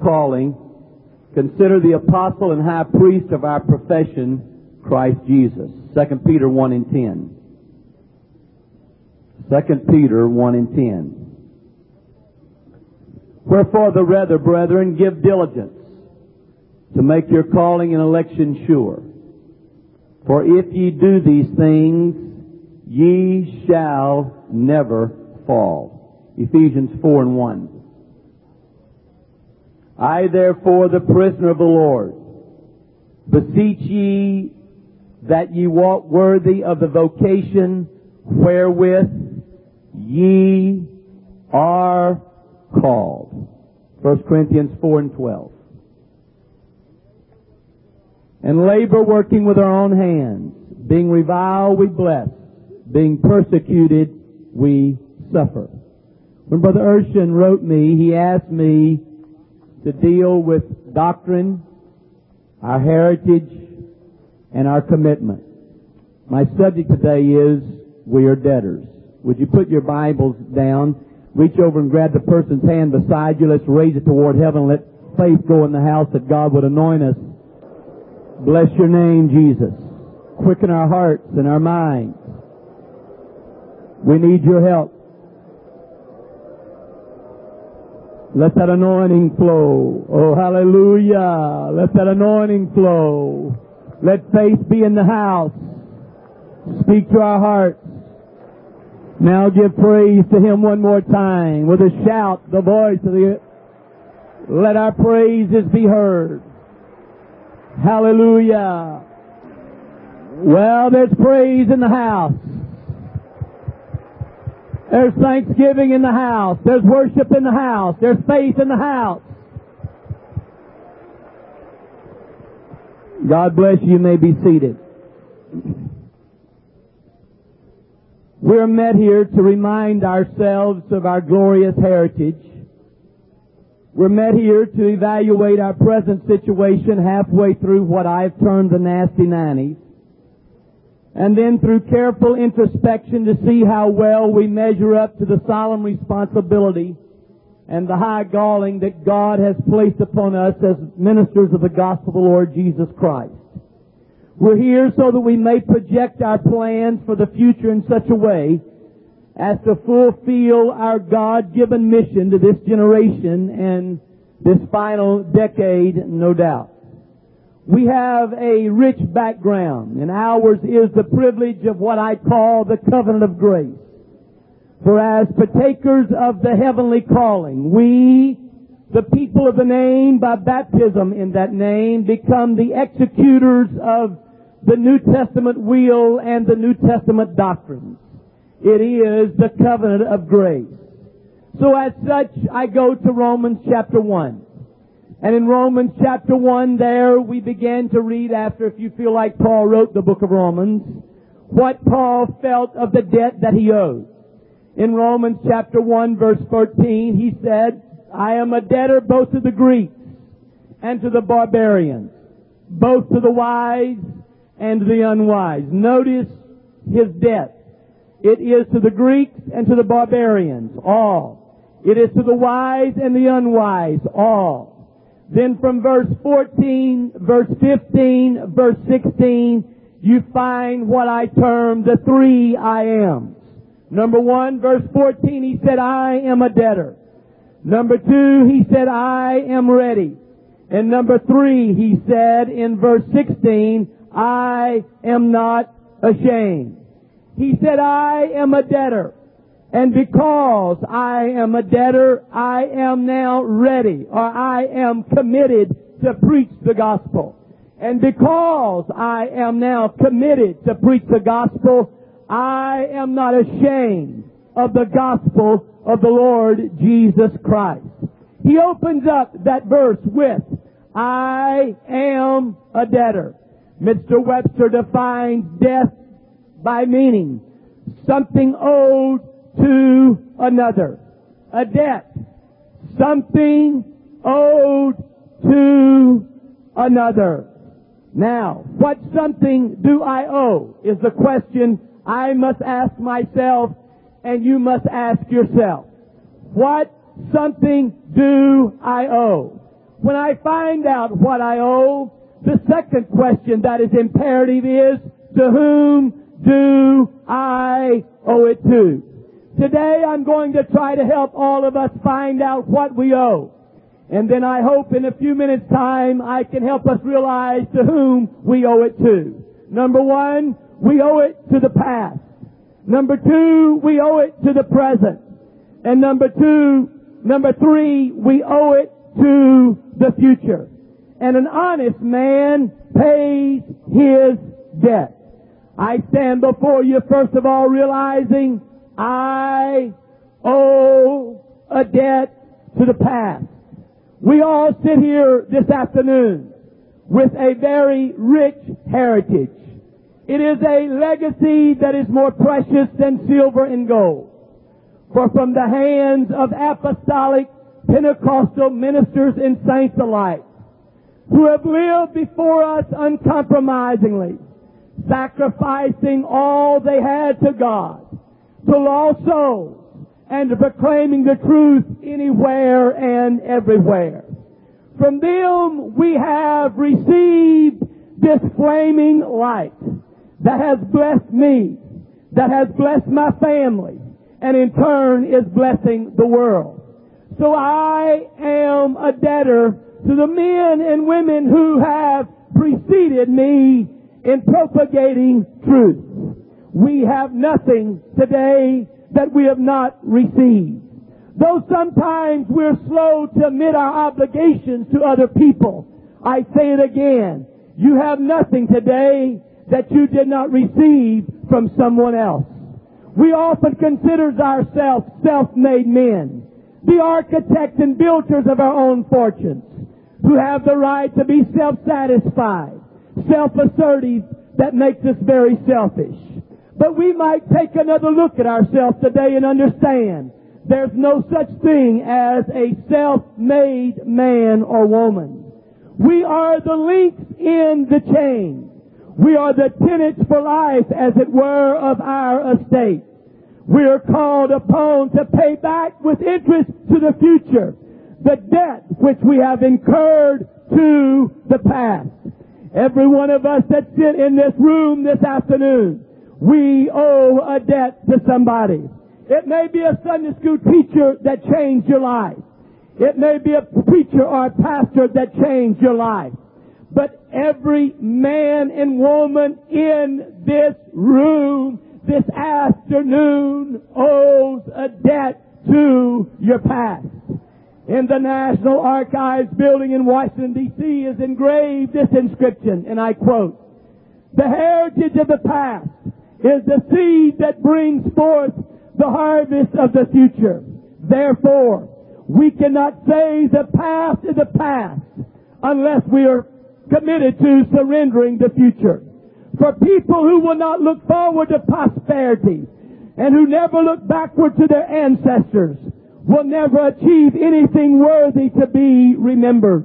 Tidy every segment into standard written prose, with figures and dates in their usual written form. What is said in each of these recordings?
calling, consider the apostle and high priest of our profession, Christ Jesus. 2 Peter 1 and 10. 2 Peter 1 and 10. Wherefore the rather, brethren, give diligence to make your calling and election sure. For if ye do these things, ye shall never fall. Ephesians 4 and 1. I therefore, the prisoner of the Lord, beseech ye that ye walk worthy of the vocation wherewith ye are called. 1 Corinthians 4 and 12. And labor working with our own hands, being reviled we bless, being persecuted we suffer. When Brother Urshan wrote me, he asked me to deal with doctrine, our heritage, and our commitment. My subject today is, we are debtors. Would you put your Bibles down, reach over and grab the person's hand beside you, let's raise it toward heaven, let faith go in the house that God would anoint us. Bless your name, Jesus. Quicken our hearts and our minds. We need your help. Let that anointing flow. Oh, hallelujah. Let that anointing flow. Let faith be in the house. Speak to our hearts. Now give praise to Him one more time with a shout, the voice of the... Let our praises be heard. Hallelujah. Well, there's praise in the house. There's thanksgiving in the house. There's worship in the house. There's faith in the house. God bless you. You may be seated. We're met here to remind ourselves of our glorious heritage. We're met here to evaluate our present situation halfway through what I've termed the nasty 90s. And then through careful introspection to see how well we measure up to the solemn responsibility and the high calling that God has placed upon us as ministers of the gospel of the Lord Jesus Christ. We're here so that we may project our plans for the future in such a way as to fulfill our God-given mission to this generation and this final decade, no doubt. We have a rich background, and ours is the privilege of what I call the covenant of grace. For as partakers of the heavenly calling, we, the people of the name, by baptism in that name, become the executors of the New Testament will and the New Testament doctrines. It is the covenant of grace. So as such, I go to Romans chapter 1. And in Romans chapter 1 there, we began to read after, if you feel like Paul wrote the book of Romans, what Paul felt of the debt that he owed. In Romans chapter 1 verse 13, he said, I am a debtor both to the Greeks and to the barbarians, both to the wise and to the unwise. Notice his debt. It is to the Greeks and to the barbarians, all. It is to the wise and the unwise, all. Then from verse 14, verse 15, verse 16, you find what I term the three I ams. Number 1, verse 14, he said, I am a debtor. Number 2, he said, I am ready. And number 3, he said in verse 16, I am not ashamed. He said, I am a debtor. And because I am a debtor, I am now ready, or I am committed to preach the gospel. And because I am now committed to preach the gospel, I am not ashamed of the gospel of the Lord Jesus Christ. He opens up that verse with, I am a debtor. Mr. Webster defines debt by meaning something owed to another. A debt. Something owed to another. Now, what something do I owe is the question I must ask myself and you must ask yourself. What something do I owe? when I find out what I owe, the second question that is imperative is, to whom do I owe it to? Today I'm going to try to help all of us find out what we owe. And then I hope in a few minutes' time I can help us realize to whom we owe it to. Number one, we owe it to the past. Number two, we owe it to the present. And number three, we owe it to the future. And an honest man pays his debt. I stand before you first of all realizing I owe a debt to the past. We all sit here this afternoon with a very rich heritage. It is a legacy that is more precious than silver and gold. For from the hands of apostolic Pentecostal ministers and saints alike, who have lived before us uncompromisingly, sacrificing all they had to God, to lost souls, and to proclaiming the truth anywhere and everywhere. From them we have received this flaming light that has blessed me, that has blessed my family, and in turn is blessing the world. So I am a debtor to the men and women who have preceded me in propagating truth. We have nothing today that we have not received. Though sometimes we're slow to admit our obligations to other people, I say it again, you have nothing today that you did not receive from someone else. We often consider ourselves self-made men, the architects and builders of our own fortunes, who have the right to be self-satisfied, self-assertive, that makes us very selfish. But we might take another look at ourselves today and understand there's no such thing as a self-made man or woman. We are the links in the chain. We are the tenants for life, as it were, of our estate. We are called upon to pay back with interest to the future the debt which we have incurred to the past. Every one of us that sit in this room this afternoon, we owe a debt to somebody. It may be a Sunday school teacher that changed your life. It may be a preacher or a pastor that changed your life. But every man and woman in this room this afternoon owes a debt to your past. In the National Archives building in Washington, D.C. is engraved this inscription, and I quote, "The heritage of the past is the seed that brings forth the harvest of the future. Therefore, we cannot say the past is the past unless we are committed to surrendering the future. For people who will not look forward to prosperity and who never look backward to their ancestors will never achieve anything worthy to be remembered.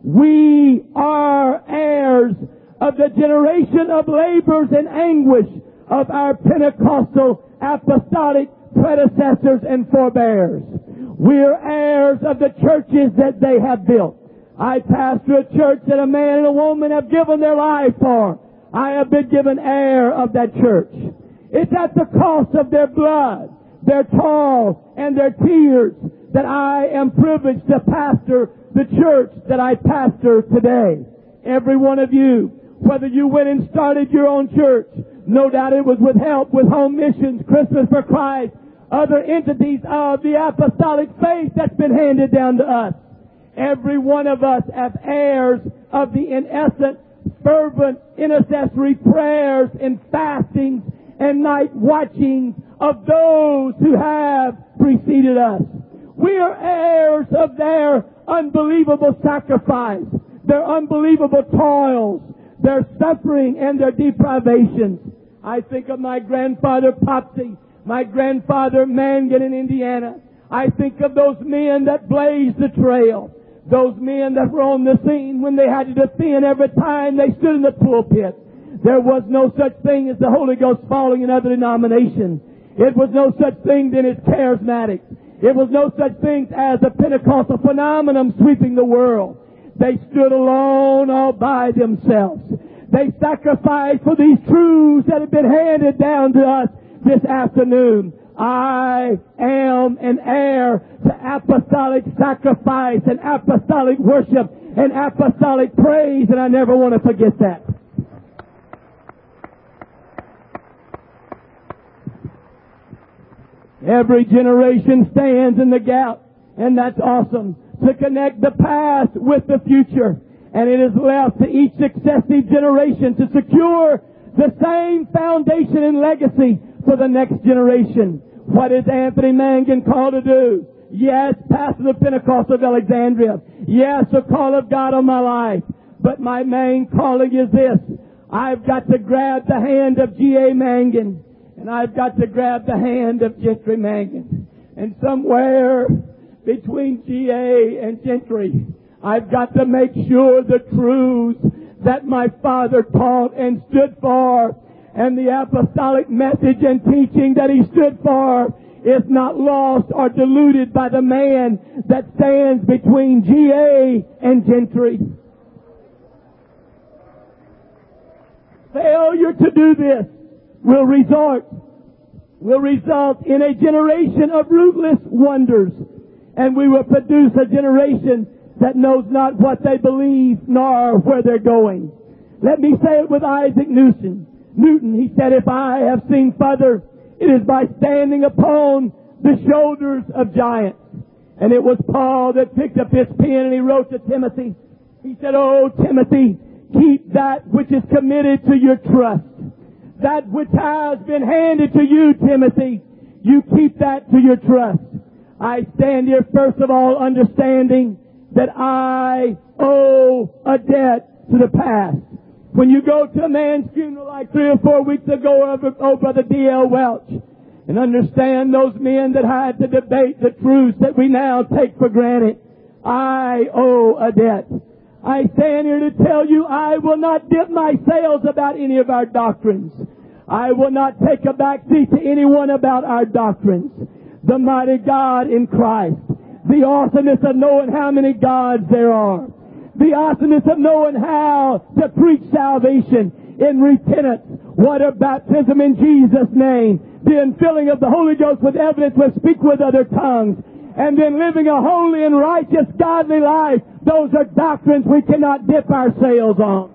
We are heirs of the generation of labors and anguish of our Pentecostal apostolic predecessors and forebears. We are heirs of the churches that they have built. I pastor a church that a man and a woman have given their life for. I have been given heir of that church. It's at the cost of their blood, their toil, and their tears that I am privileged to pastor the church that I pastor today. Every one of you, whether you went and started your own church, no doubt it was with help with Home Missions, Christmas for Christ, other entities of the apostolic faith that's been handed down to us. Every one of us as heirs of the, in essence, fervent intercessory prayers and fastings and night watchings of those who have preceded us. We are heirs of their unbelievable sacrifice, their unbelievable toils, their suffering, and their deprivations. I think of my grandfather Popsy, my grandfather Mangan in Indiana. I think of those men that blazed the trail, those men that were on the scene when they had to defend every time they stood in the pulpit. There was no such thing as the Holy Ghost falling in other denominations. It was no such thing then as charismatic. It was no such thing as a Pentecostal phenomenon sweeping the world. They stood alone all by themselves. They sacrificed for these truths that have been handed down to us this afternoon. I am an heir to apostolic sacrifice and apostolic worship and apostolic praise, and I never want to forget that. Every generation stands in the gap, and that's awesome, to connect the past with the future. And it is left to each successive generation to secure the same foundation and legacy for the next generation. What is Anthony Mangun called to do? Yes, pastor of Pentecost of Alexandria. Yes, the call of God on my life. But my main calling is this. I've got to grab the hand of G.A. Mangun. And I've got to grab the hand of Gentry Mangun. And somewhere between G.A. and Gentry, I've got to make sure the truths that my father taught and stood for, and the apostolic message and teaching that he stood for, is not lost or diluted by the man that stands between G.A. and Gentry. Failure to do this will result in a generation of rootless wonders, and we will produce a generation that knows not what they believe nor where they're going. Let me say it with Isaac Newton. He said, if I have seen further, it is by standing upon the shoulders of giants. And it was Paul that picked up his pen and he wrote to Timothy. He said, oh, Timothy, keep that which is committed to your trust. That which has been handed to you, Timothy, you keep that to your trust. I stand here first of all understanding that I owe a debt to the past. When you go to a man's funeral like 3 or 4 weeks ago over Brother D.L. Welch, and understand those men that had to debate the truths that we now take for granted, I owe a debt. I stand here to tell you I will not dip my sails about any of our doctrines. I will not take a back seat to anyone about our doctrines. The mighty God in Christ. The awesomeness of knowing how many gods there are. The awesomeness of knowing how to preach salvation in repentance, water baptism in Jesus' name, the infilling of the Holy Ghost with evidence will speak with other tongues, and then living a holy and righteous, godly life. Those are doctrines we cannot dip our sails on.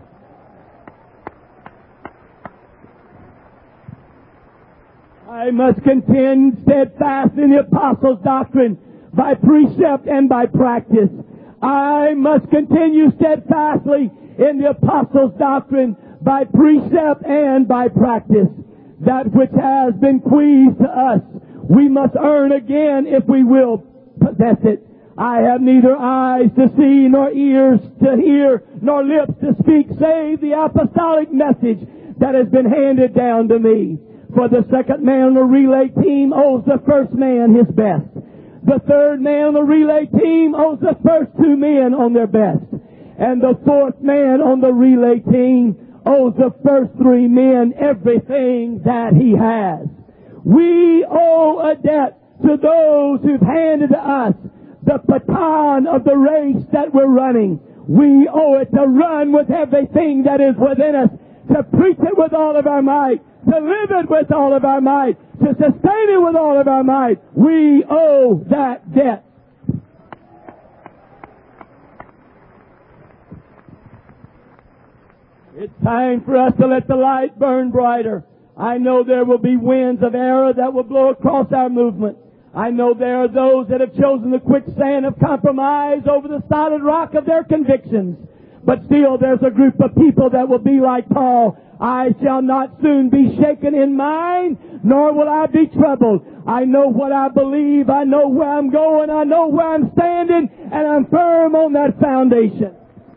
I must contend steadfast in the apostles' doctrine by precept and by practice. I must continue steadfastly in the apostles' doctrine by precept and by practice. That which has been bequeathed to us, we must earn again if we will possess it. I have neither eyes to see, nor ears to hear, nor lips to speak, save the apostolic message that has been handed down to me. For the second man on the relay team owes the first man his best. The third man on the relay team owes the first 2 men on their best. And the fourth man on the relay team owes the first 3 men everything that he has. We owe a debt to those who've handed to us the baton of the race that we're running. We owe it to run with everything that is within us, to preach it with all of our might, to live it with all of our might, to sustain it with all of our might. We owe that debt. It's time for us to let the light burn brighter. I know there will be winds of error that will blow across our movement. I know there are those that have chosen the quicksand of compromise over the solid rock of their convictions. But still there's a group of people that will be like Paul. I shall not soon be shaken in mind, nor will I be troubled. I know what I believe. I know where I'm going. I know where I'm standing, and I'm firm on that foundation.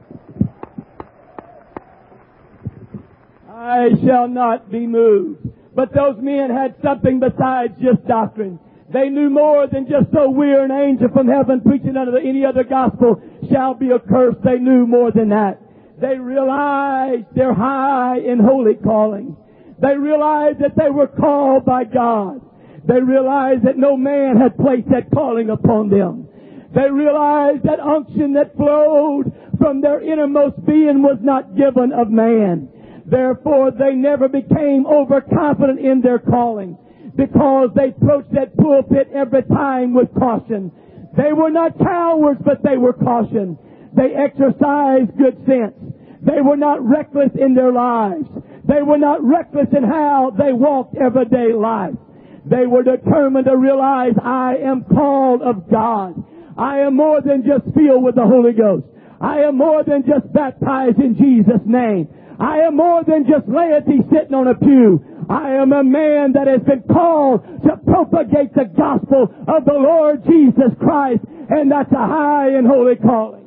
I shall not be moved. But those men had something besides just doctrine. They knew more than just so we're an angel from heaven preaching under any other gospel shall be accursed. They knew more than that. They realized their high and holy calling. They realized that they were called by God. They realized that no man had placed that calling upon them. They realized that unction that flowed from their innermost being was not given of man. Therefore, they never became overconfident in their calling, because they approached that pulpit every time with caution. They were not cowards, but they were cautioned. They exercised good sense. They were not reckless in their lives. They were not reckless in how they walked everyday life. They were determined to realize, I am called of God. I am more than just filled with the Holy Ghost. I am more than just baptized in Jesus' name. I am more than just laity sitting on a pew. I am a man that has been called to propagate the gospel of the Lord Jesus Christ, and that's a high and holy calling.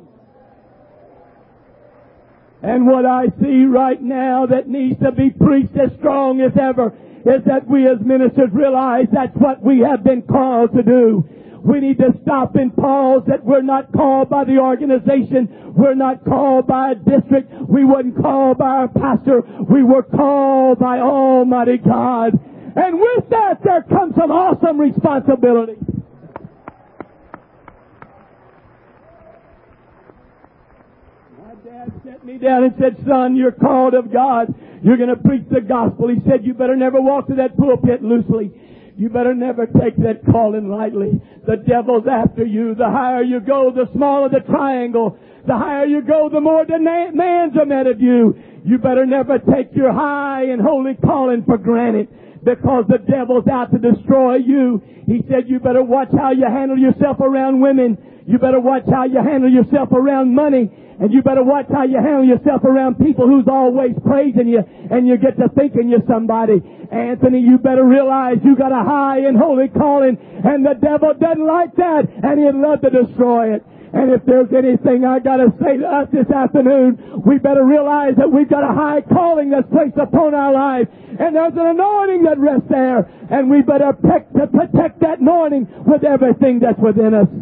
And what I see right now that needs to be preached as strong as ever is that we as ministers realize that's what we have been called to do. We need to stop and pause that we're not called by the organization. We're not called by a district. We weren't called by our pastor. We were called by Almighty God. And with that, there comes some awesome responsibility. My dad sat me down and said, son, you're called of God. You're going to preach the gospel. He said, you better never walk to that pulpit loosely. You better never take that calling lightly. The devil's after you. The higher you go, the smaller the triangle. The higher you go, the more demands are met of you. You better never take your high and holy calling for granted, because the devil's out to destroy you. He said you better watch how you handle yourself around women. You better watch how you handle yourself around money. And you better watch how you handle yourself around people who's always praising you, and you get to thinking you're somebody. Anthony, you better realize you got a high and holy calling, and the devil doesn't like that, and he'd love to destroy it. And if there's anything I got to say to us this afternoon, we better realize that we've got a high calling that's placed upon our life, and there's an anointing that rests there, and we better protect that anointing with everything that's within us.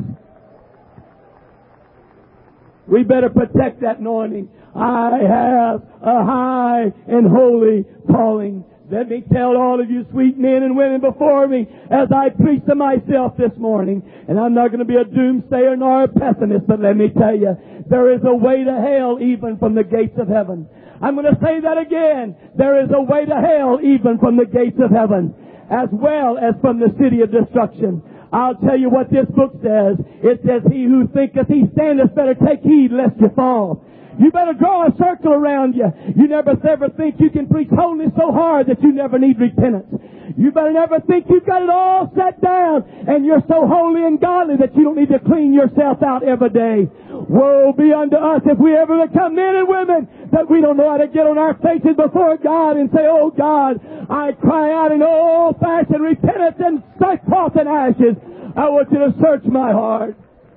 We better protect that anointing. I have a high and holy calling. Let me tell all of you sweet men and women before me as I preach to myself this morning. And I'm not going to be a doomsayer nor a pessimist, but let me tell you, there is a way to hell even from the gates of heaven. I'm going to say that again. There is a way to hell even from the gates of heaven, as well as from the city of destruction. I'll tell you what this book says. It says, he who thinketh he standeth better take heed lest you fall. You better draw a circle around you. You never ever think you can preach holiness so hard that you never need repentance. You better never think you've got it all set down and you're so holy and godly that you don't need to clean yourself out every day. Woe be unto us if we ever become men and women that we don't know how to get on our faces before God and say, oh God, I cry out in old-fashioned repentance and sackcloth and ashes. I want you to search my heart.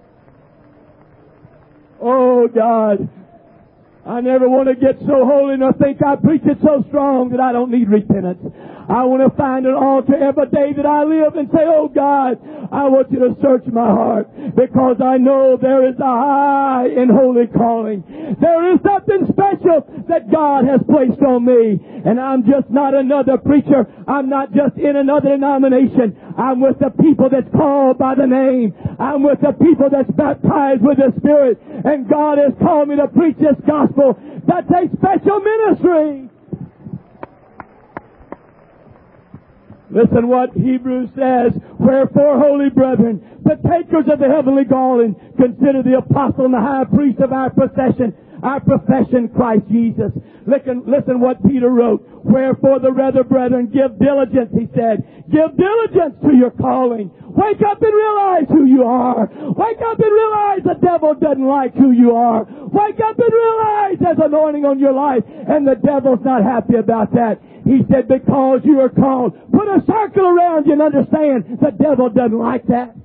Oh God, I never want to get so holy nor think I preach it so strong that I don't need repentance. I want to find an altar every day that I live and say, oh God, I want you to search my heart, because I know there is a high and holy calling. There is something special that God has placed on me. And I'm just not another preacher. I'm not just in another denomination. I'm with the people that's called by the name. I'm with the people that's baptized with the Spirit. And God has called me to preach this gospel. That's a special ministry. Listen what Hebrews says. Wherefore, holy brethren, partakers of the heavenly calling, consider the apostle and the high priest of our profession, Christ Jesus. Listen what Peter wrote. Wherefore the rather, brethren, give diligence, he said. Give diligence to your calling. Wake up and realize who you are. Wake up and realize the devil doesn't like who you are. Wake up and realize there's anointing on your life, and the devil's not happy about that. He said, because you are called, put a circle around you and understand the devil doesn't like that.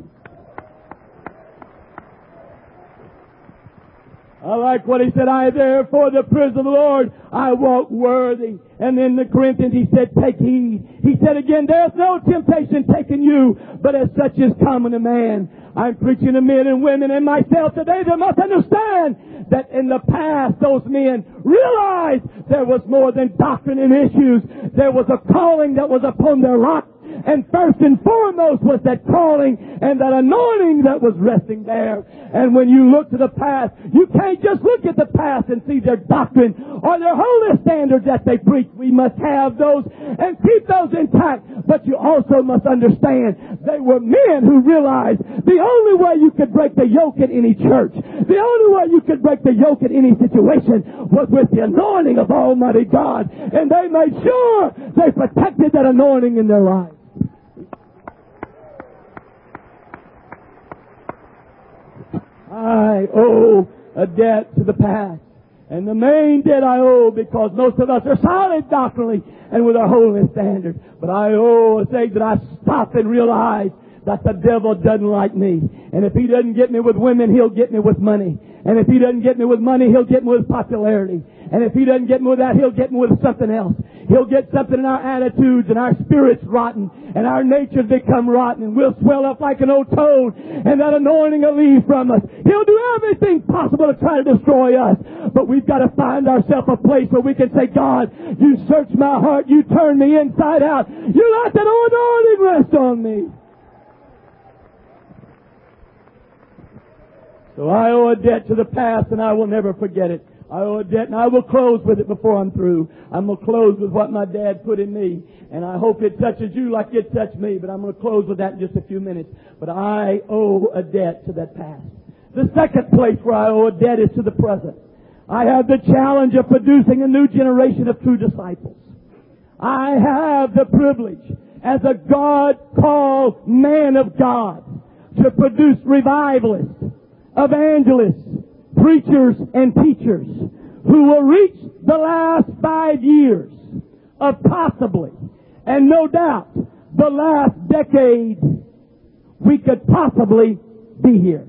I like what he said. I therefore, the prisoner of the Lord, I walk worthy. And in the Corinthians he said, take heed. He said again, there's no temptation taking you, but as such is common to man. I'm preaching to men and women and myself today that must understand that in the past those men realized there was more than doctrine and issues. There was a calling that was upon their life. And first and foremost was that calling and that anointing that was resting there. And when you look to the past, you can't just look at the past and see their doctrine or their holy standards that they preach. We must have those and keep those intact. But you also must understand they were men who realized the only way you could break the yoke in any church, the only way you could break the yoke in any situation was with the anointing of Almighty God. And they made sure they protected that anointing in their lives. I owe a debt to the past. And the main debt I owe, because most of us are solid doctrinally and with our holiness standard. But I owe a thing that I stop and realize that the devil doesn't like me. And if he doesn't get me with women, he'll get me with money. And if he doesn't get me with money, he'll get me with popularity. And if he doesn't get me with that, he'll get me with something else. He'll get something in our attitudes and our spirits rotten and our natures become rotten and we'll swell up like an old toad and that anointing will leave from us. He'll do everything possible to try to destroy us. But we've got to find ourselves a place where we can say, God, you search my heart. You turn me inside out. You let that anointing rest on me. So I owe a debt to the past and I will never forget it. I owe a debt and I will close with it before I'm through. I'm going to close with what my dad put in me. And I hope it touches you like it touched me. But I'm going to close with that in just a few minutes. But I owe a debt to that past. The second place where I owe a debt is to the present. I have the challenge of producing a new generation of true disciples. I have the privilege as a God-called man of God to produce revivalists, evangelists, preachers and teachers who will reach the last 5 years of possibly, and no doubt, the last decade we could possibly be here.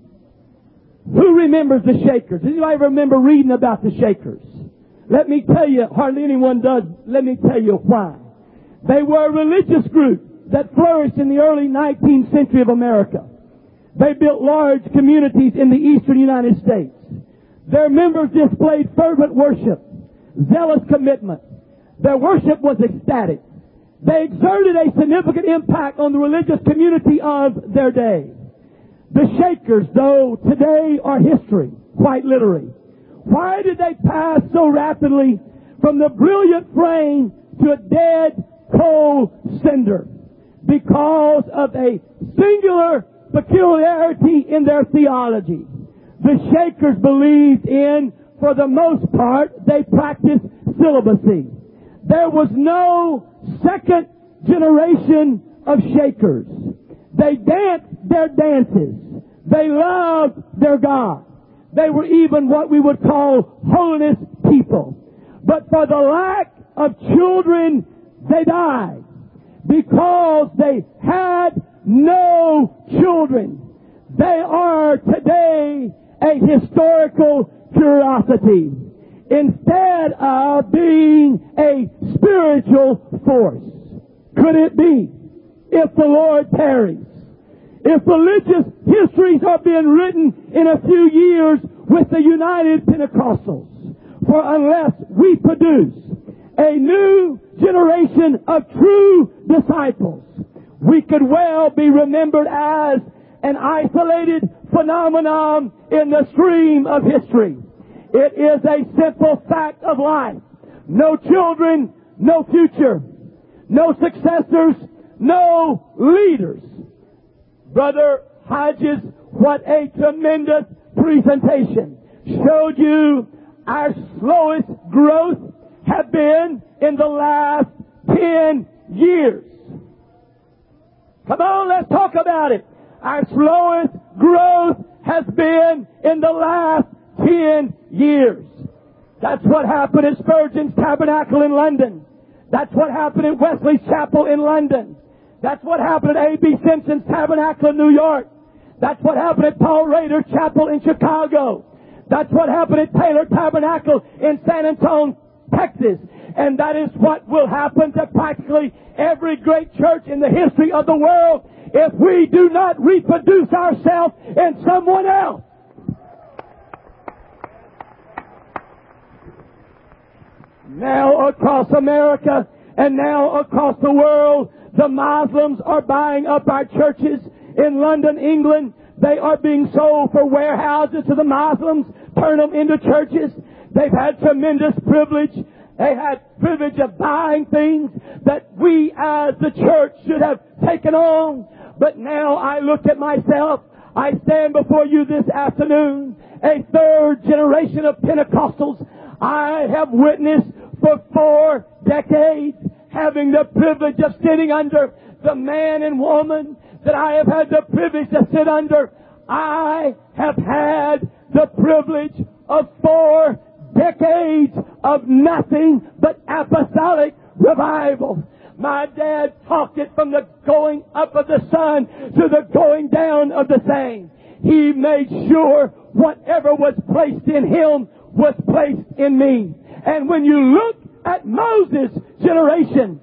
Who remembers the Shakers? Does anybody remember reading about the Shakers? Let me tell you, hardly anyone does, let me tell you why. They were a religious group that flourished in the early 19th century of America. They built large communities in the eastern United States. Their members displayed fervent worship, zealous commitment. Their worship was ecstatic. They exerted a significant impact on the religious community of their day. The Shakers, though, today are history, quite literally. Why did they pass so rapidly from the brilliant flame to a dead, cold cinder? Because of a singular peculiarity in their theology. The Shakers believed in, for the most part, they practiced celibacy. There was no second generation of Shakers. They danced their dances. They loved their God. They were even what we would call holiness people. But for the lack of children, they died because they had no children. They are today a historical curiosity instead of being a spiritual force. Could it be, if the Lord tarries, if religious histories are being written in a few years with the United Pentecostals, for unless we produce a new generation of true disciples, we could well be remembered as an isolated phenomenon in the stream of history. It is a simple fact of life. No children, no future. No successors, no leaders. Brother Hodges, what a tremendous presentation. Showed you our slowest growth have been in the last 10 years. Come on, let's talk about it. Our slowest growth has been in the last 10 years. That's what happened at Spurgeon's Tabernacle in London. That's what happened at Wesley's Chapel in London. That's what happened at A.B. Simpson's Tabernacle in New York. That's what happened at Paul Rader's Chapel in Chicago. That's what happened at Taylor Tabernacle in San Antonio, Texas. And that is what will happen to practically every great church in the history of the world if we do not reproduce ourselves in someone else. Now across America and now across the world, The Muslims are buying up our churches in London, England. They are being sold for warehouses to the Muslims, turn them into churches. They've had tremendous privilege. They had privilege of buying things that we as the church should have taken on. But now I look at myself. I stand before you this afternoon, a third generation of Pentecostals. I have witnessed for 4 decades, having the privilege of sitting under the man and woman that I have had the privilege to sit under. I have had the privilege of 4 decades of nothing but apostolic revival. My dad talked it from the going up of the sun to the going down of the same. He made sure whatever was placed in him was placed in me. And when you look at Moses' generation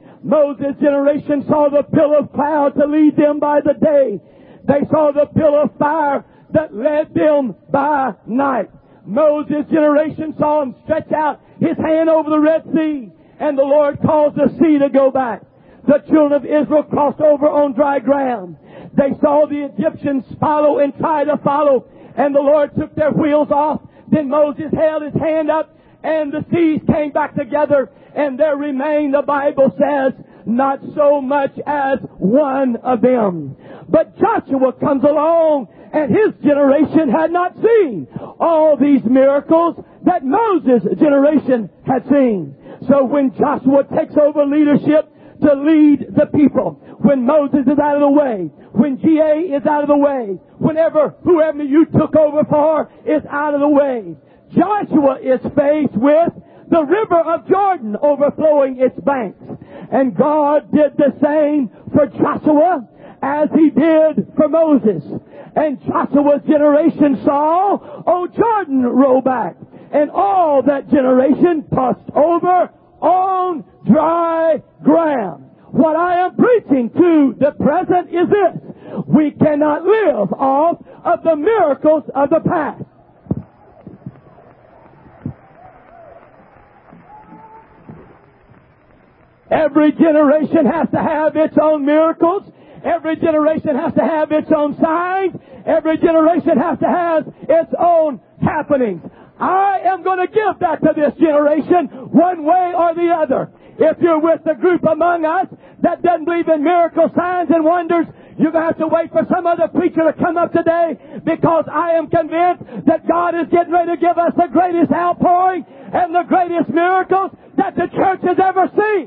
saw the pillar of cloud to lead them by the day. They saw the pillar of fire that led them by night. Moses' generation saw him stretch out his hand over the Red Sea, and the Lord caused the sea to go back. The children of Israel crossed over on dry ground. They saw the Egyptians follow and try to follow, and the Lord took their wheels off. Then Moses held his hand up, and the seas came back together, and there remained, the Bible says, not so much as one of them. But Joshua comes along, and his generation had not seen all these miracles that Moses' generation had seen. So when Joshua takes over leadership to lead the people, when Moses is out of the way, when G.A. is out of the way, whoever you took over for is out of the way, Joshua is faced with the river of Jordan overflowing its banks. And God did the same for Joshua as He did for Moses. And Joshua's generation saw, Jordan roll back. And all that generation passed over on dry ground. What I am preaching to the present is this: we cannot live off of the miracles of the past. Every generation has to have its own miracles. Every generation has to have its own signs. Every generation has to have its own happenings. I am going to give that to this generation one way or the other. If you're with a group among us that doesn't believe in miracles, signs, and wonders, you're going to have to wait for some other preacher to come up today, because I am convinced that God is getting ready to give us the greatest outpouring and the greatest miracles that the church has ever seen.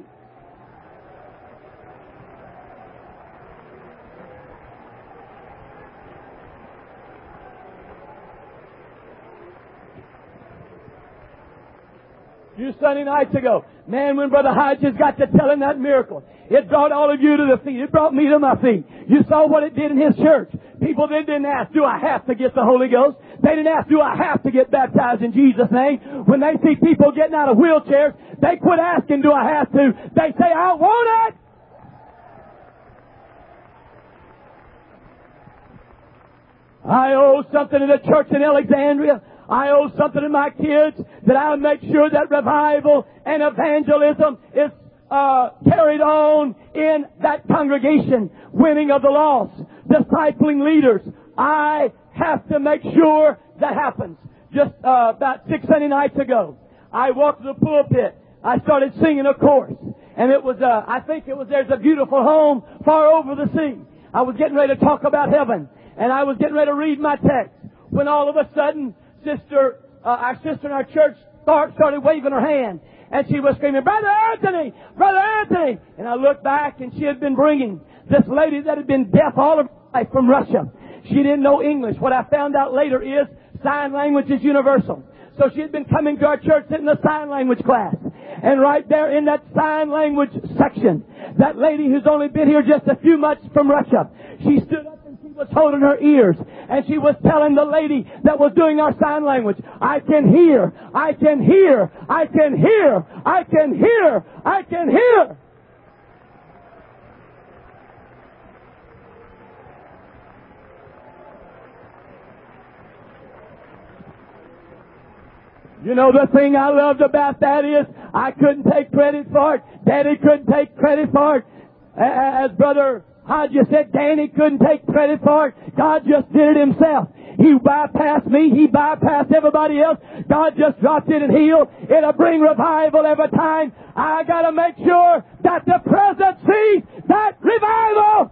few Sunday nights ago, man, when Brother Hodges got to telling that miracle, it brought all of you to the feet. It brought me to my feet. You saw what it did in his church. People then didn't ask, do I have to get the Holy Ghost? They didn't ask, do I have to get baptized in Jesus' name? When they see people getting out of wheelchairs, they quit asking, do I have to? They say, I want it. I owe something to the church in Alexandria. I owe something to my kids, that I'll make sure that revival and evangelism is carried on in that congregation, winning of the lost, discipling leaders. I have to make sure that happens. Just about 6 Sunday nights ago, I walked to the pulpit. I started singing a chorus, and it was I think it was "There's a Beautiful Home Far Over the Sea." I was getting ready to talk about heaven, and I was getting ready to read my text, when all of a sudden, our sister in our church started waving her hand, and she was screaming, "Brother Anthony! Brother Anthony!" And I looked back, and she had been bringing this lady that had been deaf all of her life from Russia. She didn't know English. What I found out later is sign language is universal. So she had been coming to our church in the sign language class. And right there in that sign language section, that lady who's only been here just a few months from Russia, she stood up and she was holding her ears. And she was telling the lady that was doing our sign language, "I can hear, I can hear, I can hear, I can hear, I can hear." You know, the thing I loved about that is I couldn't take credit for it. Daddy couldn't take credit for it. As Brother Hodges said, Danny couldn't take credit for it. God just did it Himself. He bypassed me. He bypassed everybody else. God just dropped in and healed. It'll bring revival every time. I gotta make sure that the present sees that revival.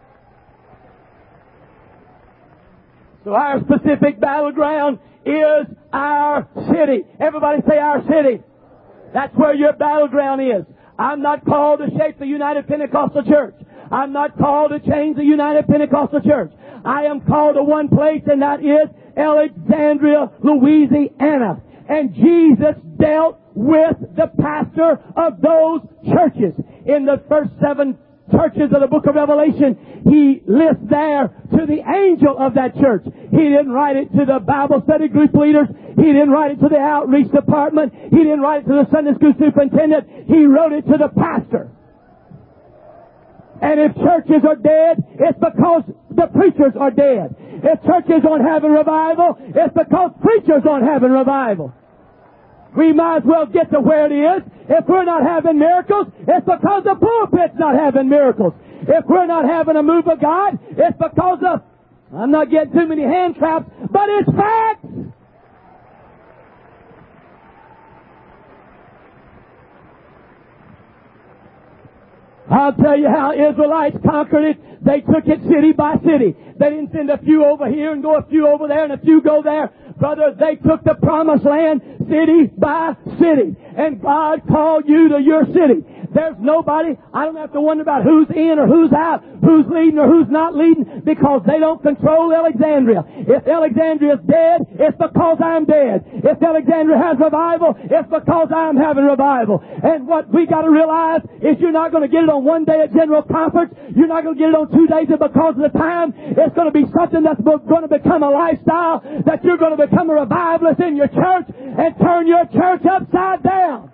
So our specific battleground is our city. Everybody say our city. That's where your battleground is. I'm not called to shape the United Pentecostal Church. I'm not called to change the United Pentecostal Church. I am called to one place, and that is Alexandria, Louisiana. And Jesus dealt with the pastor of those churches. In the first 7 churches of the book of Revelation, He lists there to the angel of that church. He didn't write it to the Bible study group leaders. He didn't write it to the outreach department. He didn't write it to the Sunday school superintendent. He wrote it to the pastor. And if churches are dead, it's because the preachers are dead. If churches aren't having revival, it's because preachers aren't having revival. We might as well get to where it is. If we're not having miracles, it's because the pulpit's not having miracles. If we're not having a move of God, it's because of, I'm not getting too many hand claps, but it's facts. I'll tell you how Israelites conquered it. They took it city by city. They didn't send a few over here and go a few over there and a few go there. Brother, they took the promised land city by city. And God called you to your city. There's nobody, I don't have to wonder about who's in or who's out, who's leading or who's not leading, because they don't control Alexandria. If Alexandria's dead, it's because I'm dead. If Alexandria has revival, it's because I'm having revival. And what we got to realize is you're not going to get it on one day at General Conference. You're not going to get it on 2 days, and because of the time, it's going to be something that's going to become a lifestyle, that you're going to become a revivalist in your church and turn your church upside down.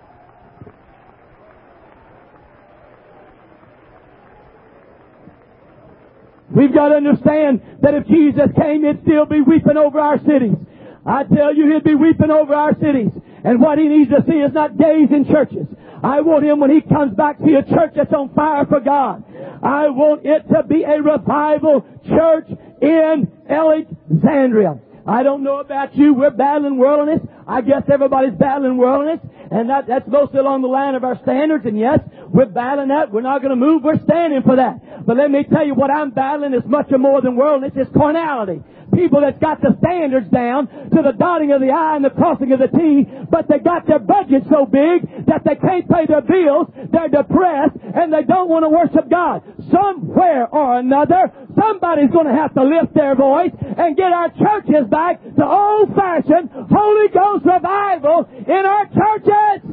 We've got to understand that if Jesus came, He'd still be weeping over our cities. I tell you, He'd be weeping over our cities. And what He needs to see is not gays in churches. I want Him, when He comes back, to a church that's on fire for God. I want it to be a revival church in Alexandria. I don't know about you. We're battling worldliness. I guess everybody's battling worldliness. And that's mostly along the line of our standards. And yes, we're battling that. We're not going to move. We're standing for that. But let me tell you, what I'm battling is much more than worldliness. It's carnality. People that's got the standards down to the dotting of the I and the crossing of the T, but they got their budget so big that they can't pay their bills, they're depressed, and they don't want to worship God. Somewhere or another, somebody's going to have to lift their voice and get our churches back to old-fashioned Holy Ghost revival in our churches.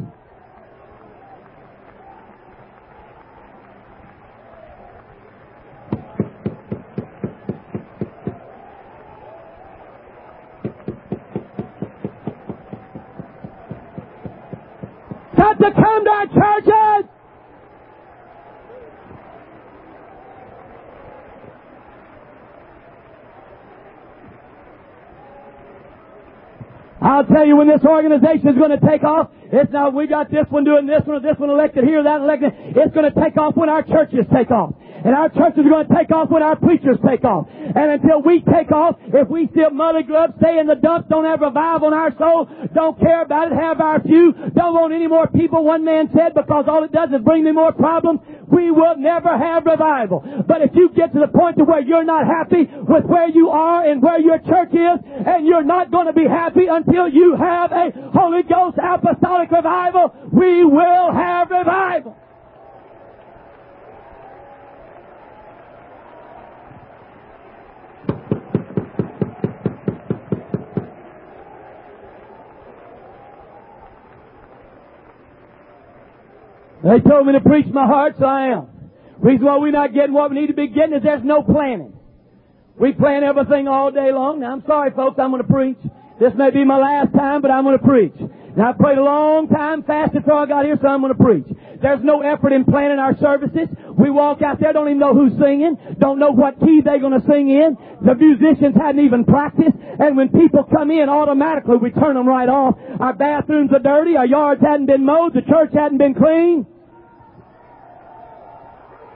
Got to come to our churches. I'll tell you, when this organization is going to take off, it's not we got this one doing this one, or this one elected here, that elected. It's going to take off when our churches take off. And our churches are going to take off when our preachers take off. And until we take off, if we still muddy gloves, stay in the dumps, don't have revival in our soul, don't care about it, have our few, don't want any more people, one man said, because all it does is bring me more problems, we will never have revival. But if you get to the point to where you're not happy with where you are and where your church is, and you're not going to be happy until you have a Holy Ghost apostolic revival, we will have revival. They told me to preach my heart, so I am. Reason why we're not getting what we need to be getting is there's no planning. We plan everything all day long. Now, I'm sorry, folks, I'm going to preach. This may be my last time, but I'm going to preach. Now, I prayed a long time, fasted before I got here, so I'm going to preach. There's no effort in planning our services. We walk out there, don't even know who's singing, don't know what key they're going to sing in. The musicians hadn't even practiced. And when people come in, automatically we turn them right off. Our bathrooms are dirty. Our yards hadn't been mowed. The church hadn't been cleaned.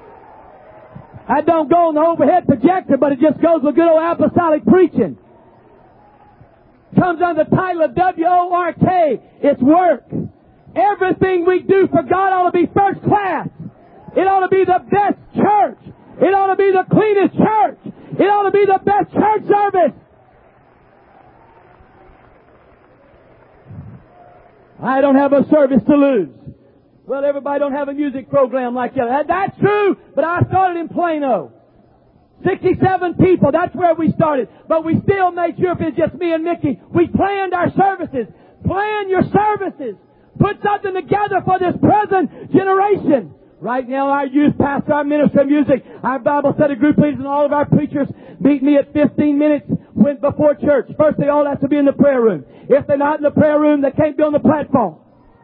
That don't go on the overhead projector, but it just goes with good old apostolic preaching. Comes under the title of WORK. It's work. Everything we do for God ought to be first class. It ought to be the best church. It ought to be the cleanest church. It ought to be the best church service. I don't have a service to lose. Well, everybody don't have a music program like that. That's true, but I started in Plano. 67 people, that's where we started. But we still made sure if it's just me and Mickey, we planned our services. Plan your services. Put something together for this present generation. Right now, our youth pastor, our minister of music, our Bible study group leaders, and all of our preachers beat me at 15 minutes before church. First, they all have to be in the prayer room. If they're not in the prayer room, they can't be on the platform.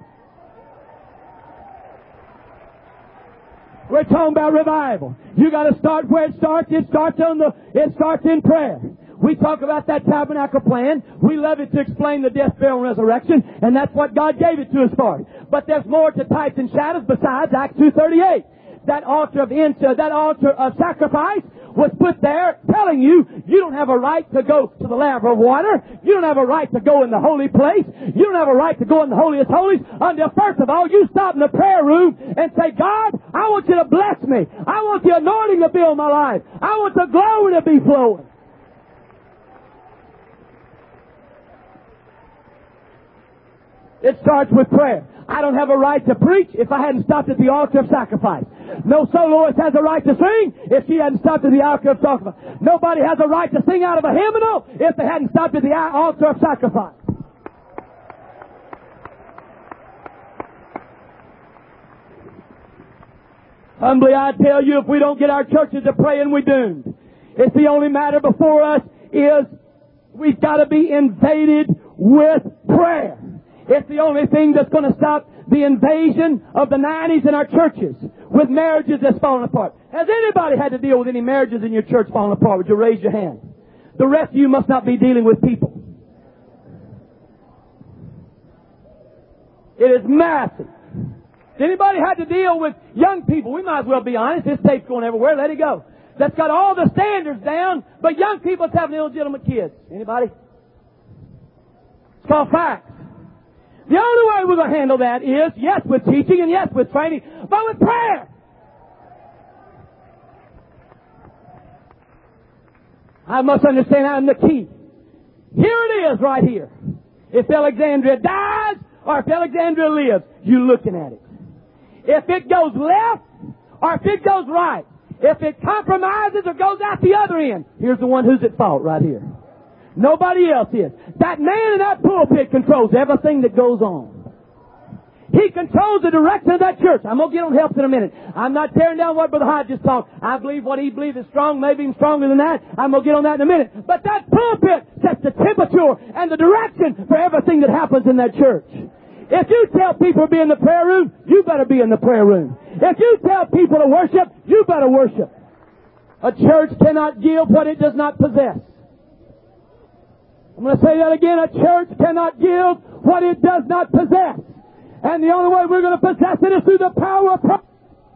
We're talking about revival. You got to start where it starts. It starts in prayer. We talk about that tabernacle plan. We love it to explain the death, burial, and resurrection, and that's what God gave it to us for. But there's more to types and shadows besides Acts 2:38. That altar of sacrifice was put there telling you don't have a right to go to the laver of water. You don't have a right to go in the holy place. You don't have a right to go in the holiest holies until first of all you stop in the prayer room and say, God, I want you to bless me. I want the anointing to be on my life. I want the glory to be flowing. It starts with prayer. I don't have a right to preach if I hadn't stopped at the altar of sacrifice. No soloist has a right to sing if she hadn't stopped at the altar of sacrifice. Nobody has a right to sing out of a hymnal if they hadn't stopped at the altar of sacrifice. Humbly I tell you, if we don't get our churches to praying, we're doomed. It's the only matter before us is we've got to be invaded with prayer. It's the only thing that's going to stop the invasion of the 90s in our churches with marriages that's falling apart. Has anybody had to deal with any marriages in your church falling apart? Would you raise your hand? The rest of you must not be dealing with people. It is massive. Has anybody had to deal with young people? We might as well be honest. This tape's going everywhere. Let it go. That's got all the standards down, but young people that's having illegitimate kids. Anybody? It's called facts. The only way we're going to handle that is, yes, with teaching and yes, with training, but with prayer. I must understand I'm the key. Here it is right here. If Alexandria dies or if Alexandria lives, you're looking at it. If it goes left or if it goes right, if it compromises or goes out the other end, here's the one who's at fault right here. Nobody else is. That man in that pulpit controls everything that goes on. He controls the direction of that church. I'm going to get on help in a minute. I'm not tearing down what Brother Hyde just talked. I believe what he believes is strong, maybe even stronger than that. I'm going to get on that in a minute. But that pulpit sets the temperature and the direction for everything that happens in that church. If you tell people to be in the prayer room, you better be in the prayer room. If you tell people to worship, you better worship. A church cannot give what it does not possess. I'm going to say that again. A church cannot give what it does not possess. And the only way we're going to possess it is through the power of prayer.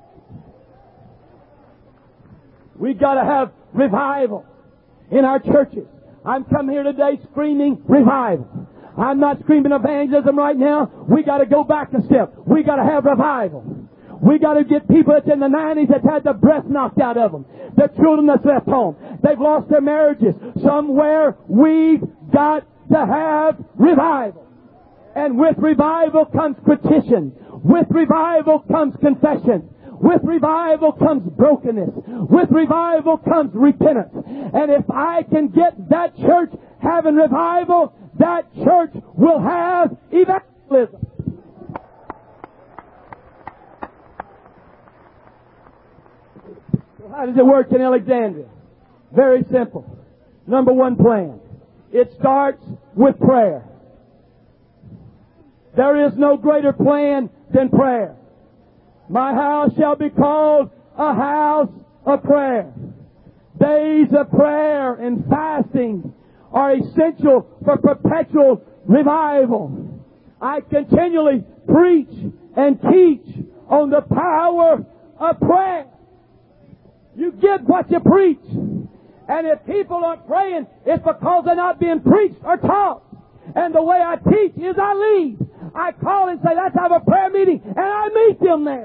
We've got to have revival in our churches. I'm coming here today screaming revival. I'm not screaming evangelism right now. We got to go back a step. We got to have revival. We got to get people that's in the 90s that's had the breath knocked out of them. The children that's left home. They've lost their marriages. Somewhere we've got to have revival. And with revival comes petition. With revival comes confession. With revival comes brokenness. With revival comes repentance. And if I can get that church having revival, that church will have evangelism. How does it work in Alexandria? Very simple. Number one plan. It starts with prayer. There is no greater plan than prayer. My house shall be called a house of prayer. Days of prayer and fasting are essential for perpetual revival. I continually preach and teach on the power of prayer. You get what you preach. And if people aren't praying, it's because they're not being preached or taught. And the way I teach is I lead. I call and say, let's have a prayer meeting, and I meet them there.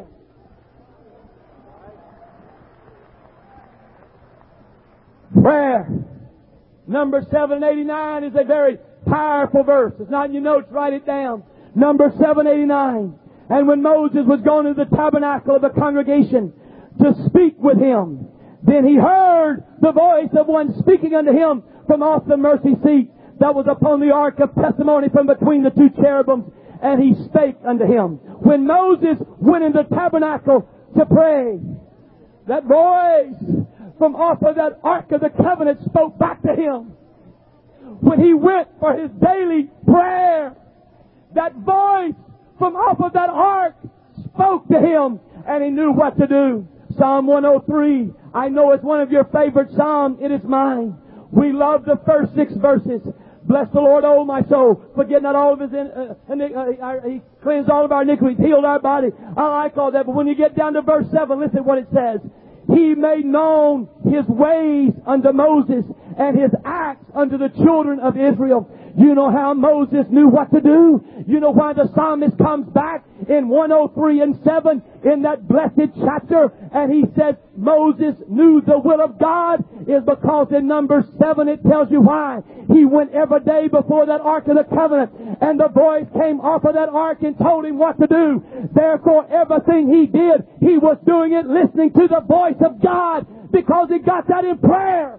Prayer. Number 789 is a very powerful verse. It's not in your notes, write it down. Number 789. And when Moses was going to the tabernacle of the congregation to speak with him, then he heard the voice of one speaking unto him from off the mercy seat that was upon the ark of testimony from between the two cherubims, and he spake unto him. When Moses went into the tabernacle to pray, that voice from off of that ark of the covenant spoke back to him. When he went for his daily prayer, that voice from off of that ark spoke to him, and he knew what to do. Psalm 103, I know it's one of your favorite psalms. It is mine. We love the first 6 verses. Bless the Lord, O my soul, forget not all of His He cleansed all of our iniquities, healed our body. I like all that, but when you get down to verse 7, listen what it says. He made known His ways unto Moses, and His acts unto the children of Israel. You know how Moses knew what to do? You know why the psalmist comes back in 103 and 7 in that blessed chapter, and he says Moses knew the will of God, is because in number 7 it tells you why. He went every day before that Ark of the Covenant, and the voice came off of that Ark and told him what to do. Therefore, everything he did, he was doing it listening to the voice of God, because he got that in prayer.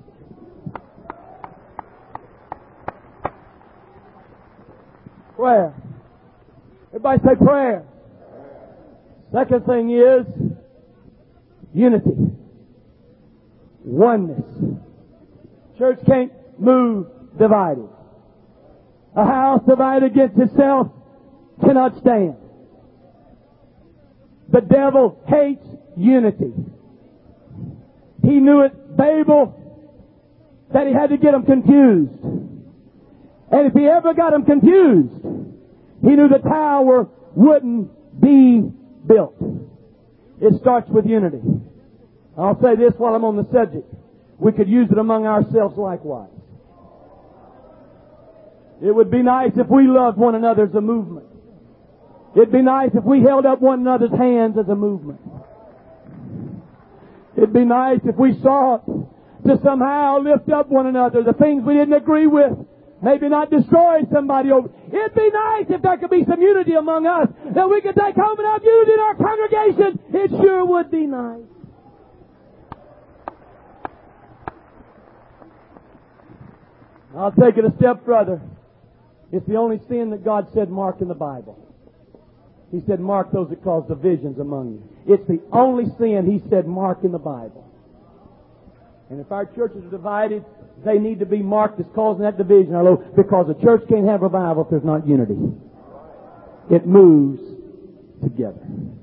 Prayer. Everybody say prayer. Second thing is unity. Oneness. Church can't move divided. A house divided against itself cannot stand. The devil hates unity. He knew at Babel that he had to get them confused. And if he ever got them confused, he knew the tower wouldn't be built. It starts with unity. I'll say this while I'm on the subject. We could use it among ourselves likewise. It would be nice if we loved one another as a movement. It'd be nice if we held up one another's hands as a movement. It'd be nice if we sought to somehow lift up one another, the things we didn't agree with. Maybe not destroy somebody over. It'd be nice if there could be some unity among us, that we could take home and have unity in our congregation. It sure would be nice. I'll take it a step further. It's the only sin that God said mark in the Bible. He said mark those that cause divisions among you. It's the only sin He said mark in the Bible. And if our churches are divided, they need to be marked as causing that division, because the church can't have revival if there's not unity. It moves together.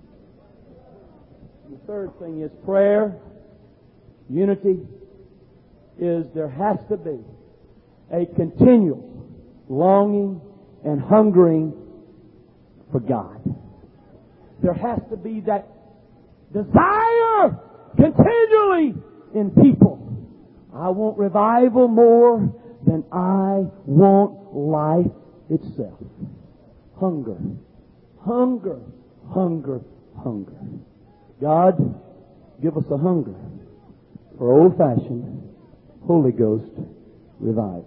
The third thing is prayer. Unity is there has to be a continual longing and hungering for God. There has to be that desire continually in people. I want revival more than I want life itself. Hunger. Hunger. Hunger. Hunger. God, give us a hunger for old-fashioned Holy Ghost revival.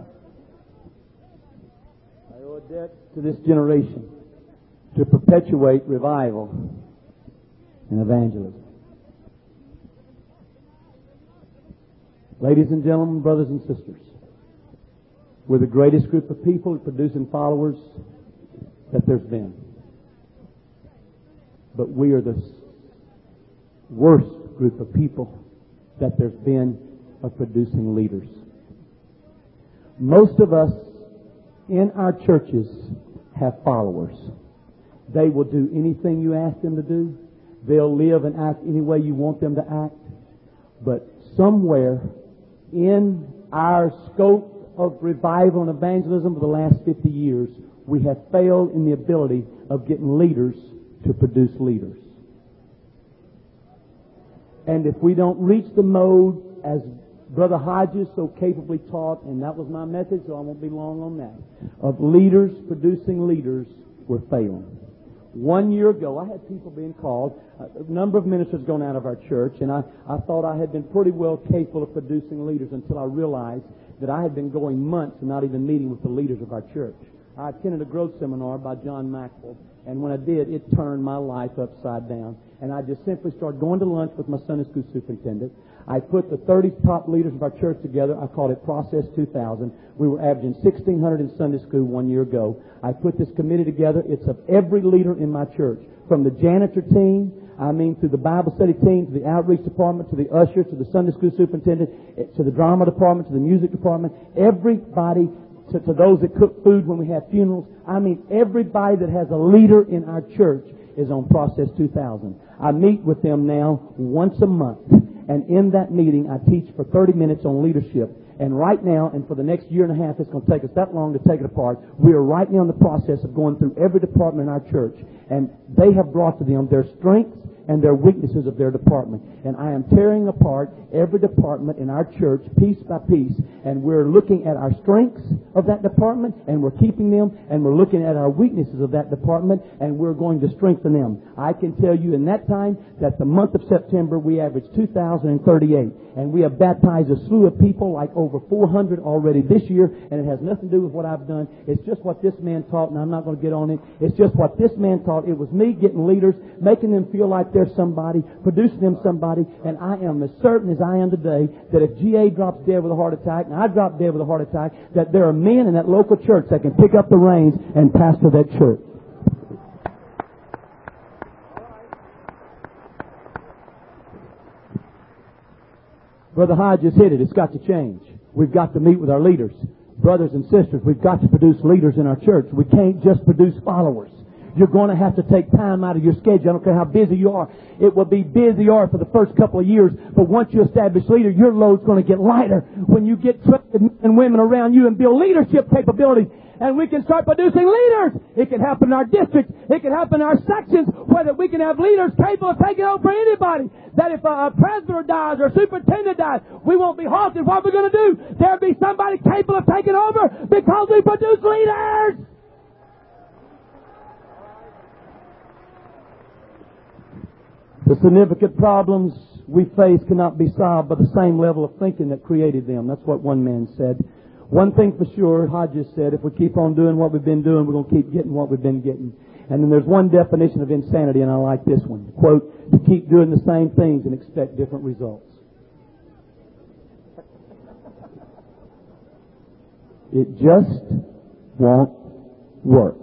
I owe a debt to this generation to perpetuate revival and evangelism. Ladies and gentlemen, brothers and sisters, we're the greatest group of people producing followers that there's been. But we are the worst group of people that there's been of producing leaders. Most of us in our churches have followers. They will do anything you ask them to do. They'll live and act any way you want them to act. But somewhere in our scope of revival and evangelism for the last 50 years, we have failed in the ability of getting leaders to produce leaders. And if we don't reach the mode, as Brother Hodges so capably taught, and that was my message, so I won't be long on that, of leaders producing leaders, we're failing. 1 year ago, I had people being called. A number of ministers gone out of our church, and I thought I had been pretty well capable of producing leaders until I realized that I had been going months and not even meeting with the leaders of our church. I attended a growth seminar by John Maxwell, and when I did, it turned my life upside down. And I just simply started going to lunch with my Sunday school superintendent. I put the 30 top leaders of our church together. I called it Process 2000. We were averaging 1,600 in Sunday school 1 year ago. I put this committee together. It's of every leader in my church, from the janitor team, through the Bible study team, to the outreach department, to the usher, to the Sunday school superintendent, to the drama department, to the music department. Everybody, to those that cook food when we have funerals. Everybody that has a leader in our church is on Process 2000. I meet with them now once a month. And in that meeting, I teach for 30 minutes on leadership. And right now, and for the next year and a half, it's going to take us that long to take it apart. We are right now in the process of going through every department in our church. And they have brought to them their strengths and their weaknesses of their department. And I am tearing apart every department in our church piece by piece. And we're looking at our strengths of that department, and we're keeping them. And we're looking at our weaknesses of that department, and we're going to strengthen them. I can tell you in that time that the month of September, we averaged 2,038. And we have baptized a slew of people, like over 400 already this year. And it has nothing to do with what I've done. It's just what this man taught, and I'm not going to get on it. It's just what this man taught. It was me getting leaders, making them feel like they're somebody, producing them somebody. And I am as certain as I am today that if G.A. drops dead with a heart attack, and I drop dead with a heart attack, that there are men in that local church that can pick up the reins and pastor that church. Brother Hodges hit it. It's got to change. We've got to meet with our leaders. Brothers and sisters, we've got to produce leaders in our church. We can't just produce followers. You're going to have to take time out of your schedule. I don't care how busy you are. It will be busier for the first couple of years, but once you establish leader, your load's going to get lighter when you get trusted men and women around you and build leadership capabilities. And we can start producing leaders. It can happen in our districts. It can happen in our sections, whether we can have leaders capable of taking over anybody. That if a president dies or a superintendent dies, we won't be halted. What are we going to do? There'll be somebody capable of taking over because we produce leaders. The significant problems we face cannot be solved by the same level of thinking that created them. That's what one man said. One thing for sure, Hodges said, if we keep on doing what we've been doing, we're going to keep getting what we've been getting. And then there's one definition of insanity, and I like this one. Quote, to keep doing the same things and expect different results. It just won't work.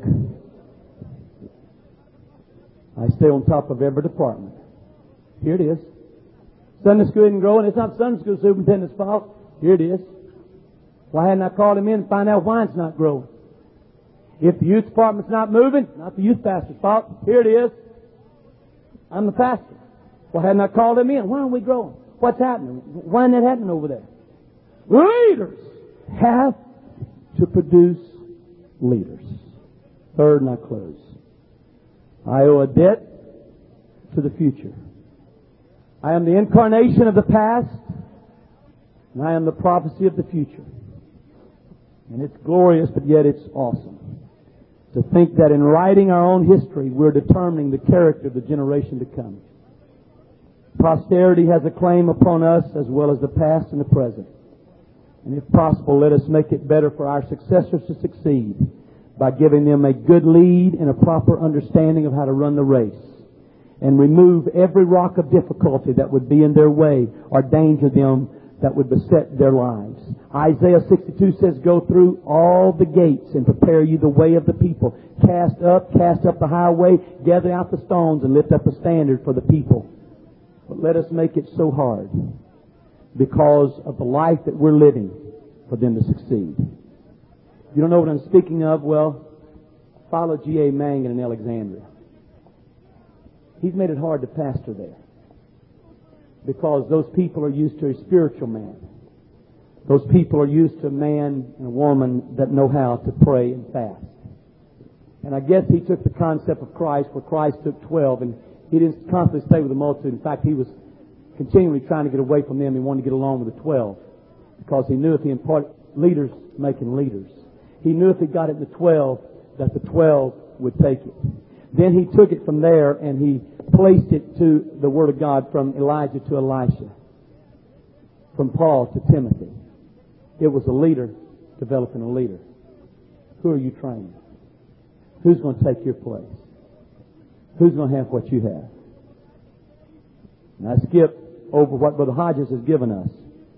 I stay on top of every department. Here it is. Sunday school isn't growing. It's not Sunday school superintendent's fault. Here it is. Why hadn't I called him in and find out why it's not growing? If the youth department's not moving, not the youth pastor's fault. Here it is. I'm the pastor. Why hadn't I called him in? Why aren't we growing? What's happening? Why isn't that happening over there? Leaders have to produce leaders. Third, and I close. I owe a debt to the future. I am the incarnation of the past, and I am the prophecy of the future. And it's glorious, but yet it's awesome to think that in writing our own history, we're determining the character of the generation to come. Posterity has a claim upon us as well as the past and the present. And if possible, let us make it better for our successors to succeed by giving them a good lead and a proper understanding of how to run the race, and remove every rock of difficulty that would be in their way or danger them that would beset their lives. Isaiah 62 says, go through all the gates and prepare you the way of the people. Cast up the highway, gather out the stones and lift up a standard for the people. But let us make it so hard because of the life that we're living for them to succeed. You don't know what I'm speaking of? Well, follow G.A. Mangan in Alexandria. He's made it hard to pastor there because those people are used to a spiritual man. Those people are used to a man and a woman that know how to pray and fast. And I guess he took the concept of Christ where Christ took 12 and he didn't constantly stay with the multitude. In fact, he was continually trying to get away from them. He wanted to get along with the 12 because he knew if he imparted leaders making leaders. He knew if he got it in the 12 that the 12 would take it. Then he took it from there and he placed it to the Word of God from Elijah to Elisha, from Paul to Timothy. It was a leader developing a leader. Who are you training? Who's going to take your place? Who's going to have what you have? And I skip over what Brother Hodges has given us.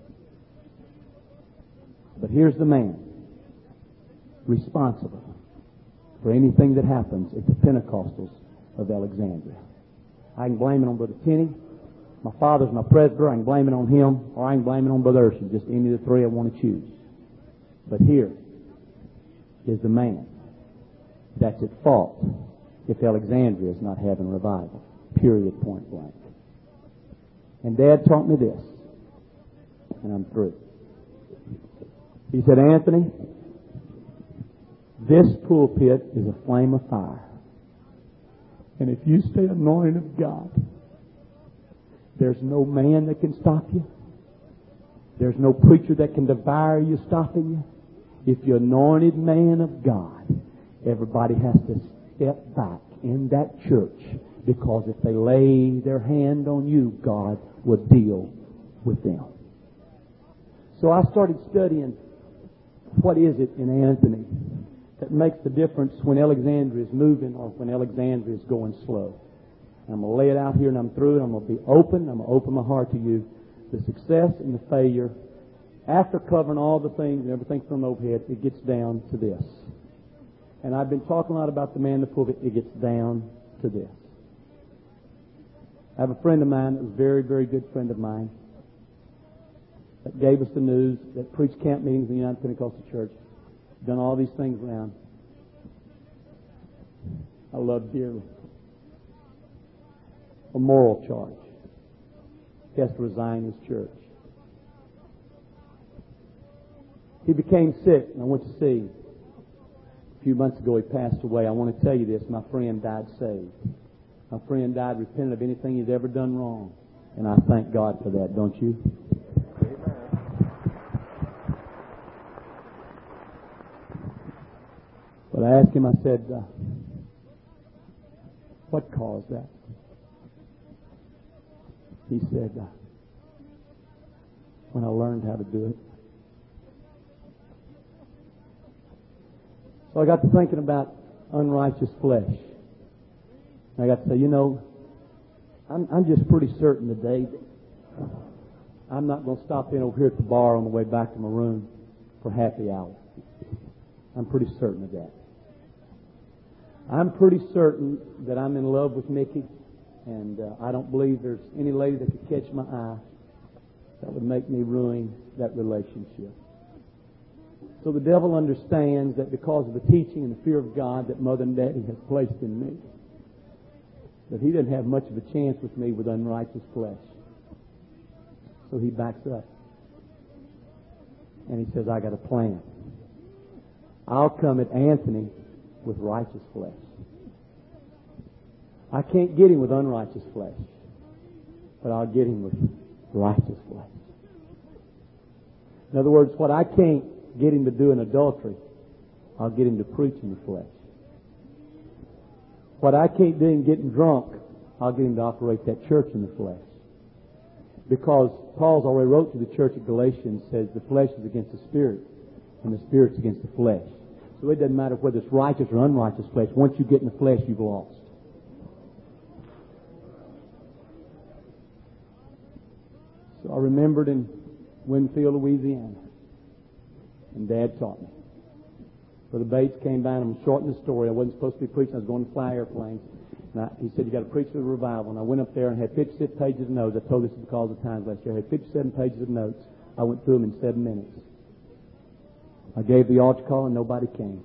But here's the man responsible for anything that happens at the Pentecostals of Alexandria. I can blame it on Brother Tenney. My father's my presbyter. I can blame it on him, or I can blame it on Brother Urshan. Just any of the three I want to choose. But here is the man that's at fault if Alexandria is not having revival. Period, point blank. And Dad taught me this, and I'm through. He said, Anthony, this pulpit is a flame of fire. And if you stay anointed of God, there's no man that can stop you. There's no preacher that can devour you, stopping you. If you're anointed man of God, everybody has to step back in that church, because if they lay their hand on you, God will deal with them. So I started studying what is it in Anthony that makes the difference when Alexandria is moving or when Alexandria is going slow. I'm going to lay it out here and I'm through it. I'm going to be open. I'm going to open my heart to you. The success and the failure, after covering all the things and everything from overhead, it gets down to this. And I've been talking a lot about the man in the pulpit. It gets down to this. I have a friend of mine, that was a very, very good friend of mine, that gave us the news, that preached camp meetings in the United Pentecostal Church, done all these things around. I love dearly. A moral charge. He has to resign his church. He became sick, and I went to see him. A few months ago, he passed away. I want to tell you this. My friend died saved. My friend died repentant of anything he's ever done wrong. And I thank God for that, don't you? But I asked him, I said, what caused that? He said, when I learned how to do it. So I got to thinking about unrighteous flesh. And I got to say, I'm just pretty certain today that I'm not going to stop in over here at the bar on the way back to my room for happy hour. I'm pretty certain of that. I'm pretty certain that I'm in love with Mickey, and I don't believe there's any lady that could catch my eye that would make me ruin that relationship. So the devil understands that because of the teaching and the fear of God that Mother and Daddy has placed in me, that he doesn't have much of a chance with me with unrighteous flesh. So he backs up. And he says, I got a plan. I'll come at Anthony with righteous flesh. I can't get him with unrighteous flesh, but I'll get him with righteous flesh. In other words, what I can't get him to do in adultery, I'll get him to preach in the flesh. What I can't do in getting drunk, I'll get him to operate that church in the flesh. Because Paul's already wrote to the church at Galatians, says the flesh is against the spirit, and the spirit's against the flesh. So it doesn't matter whether it's righteous or unrighteous flesh. Once you get in the flesh, you've lost. So I remembered in Winfield, Louisiana, and Dad taught me. Brother Bates came by, and I'm shortening the story. I wasn't supposed to be preaching. I was going to fly airplanes. And he said, you got to preach for the revival. And I went up there and had 56 pages of notes. I told this because of the times last year. I had 57 pages of notes. I went through them in 7 minutes. I gave the altar call and nobody came.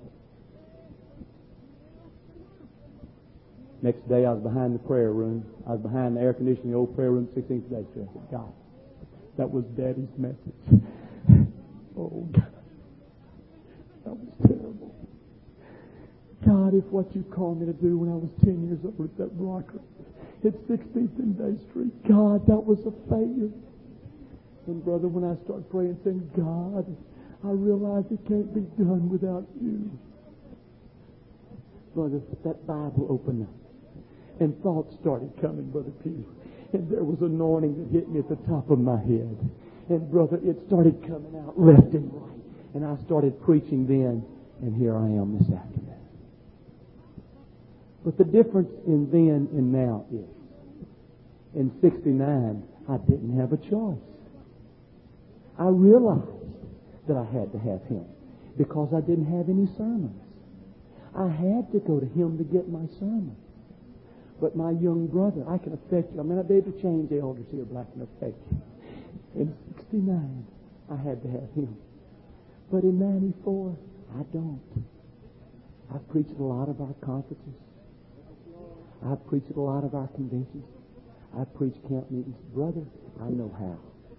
Next day I was behind the prayer room. I was behind the air conditioning, the old prayer room, 16th day. I said, God, that was Daddy's message. Oh, God. That was terrible. God, if what you called me to do when I was 10 years old at that rocker, at 16th and Day Street. God, that was a failure. And brother, when I start praying, saying, God, I realize it can't be done without you. Brother, that Bible opened up. And thoughts started coming, Brother Pew. And there was anointing that hit me at the top of my head. And brother, it started coming out left and right. And I started preaching then. And here I am this afternoon. But the difference in then and now is, in 69, I didn't have a choice. I realized that I had to have Him because I didn't have any sermons. I had to go to Him to get my sermon. But my young brother, I can affect you. I may not be able to change the elders here, but I can affect you. In 69, I had to have Him. But in 94, I don't. I've preached at a lot of our conferences. I've preached at a lot of our conventions. I've preached camp meetings. Brother, I know how.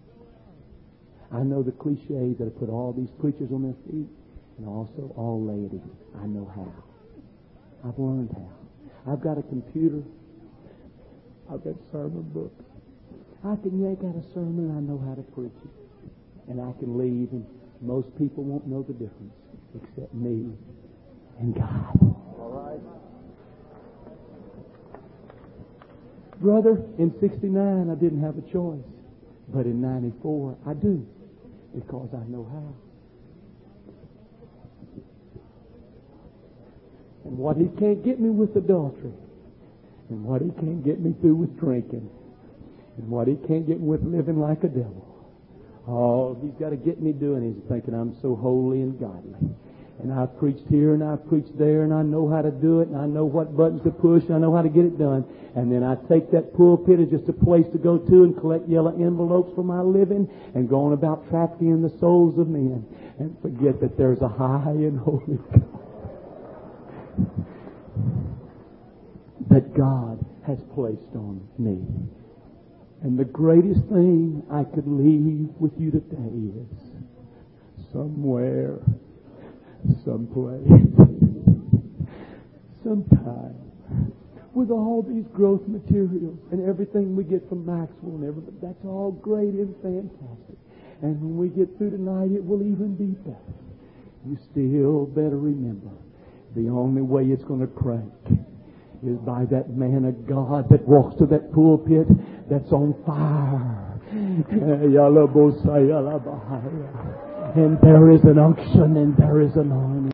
I know the cliches that have put all these preachers on their feet and also all laity. I know how. I've learned how. I've got a computer. I've got sermon books. I can yank out a sermon and I know how to preach it. And I can leave and most people won't know the difference except me and God. All right. Brother, in 69 I didn't have a choice. But in 94 I do. Because I know how. And what He can't get me with adultery. And what He can't get me through with drinking. And what He can't get me with living like a devil. Oh, He's got to get me doing. He's thinking I'm so holy and godly. And I've preached here and I've preached there and I know how to do it and I know what buttons to push and I know how to get it done. And then I take that pulpit as just a place to go to and collect yellow envelopes for my living and go on about trafficking in the souls of men and forget that there's a high and holy God that God has placed on me. And the greatest thing I could leave with you today is somewhere, someplace, sometime, with all these growth materials and everything we get from Maxwell and everything, that's all great and fantastic. And when we get through tonight, it will even be better. You still better remember, the only way it's going to crank is by that man of God that walks to that pulpit that's on fire. And there is an unction and there is an anointing.